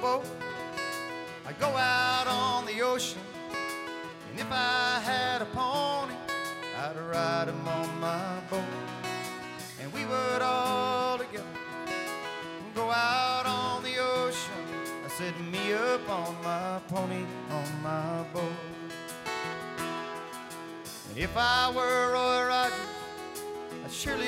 boat, I'd go out on the ocean. And if I had a pony, I'd ride him on my boat. And we would all together go out on the ocean. I said, me up on my pony, on my boat. And if I were Roy Rogers, I'd surely